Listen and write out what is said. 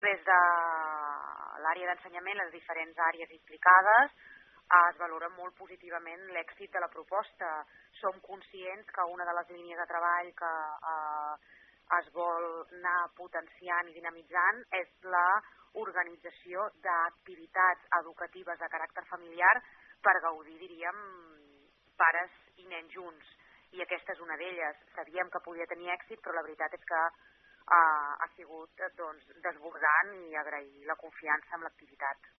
Des de l'àrea d'ensenyament, les diferents àrees implicades, es valora molt positivament l'èxit de la proposta. Som conscients que una de les línies de treball que es vol anar potenciant i dinamitzant és la organització d'activitats educatives de caràcter familiar per gaudir, diríem, pares i nens junts. I aquesta és una d'elles. Sabíem que podia tenir èxit, però la veritat és que ha sigut desbordant i agrair la confiança en l'activitat.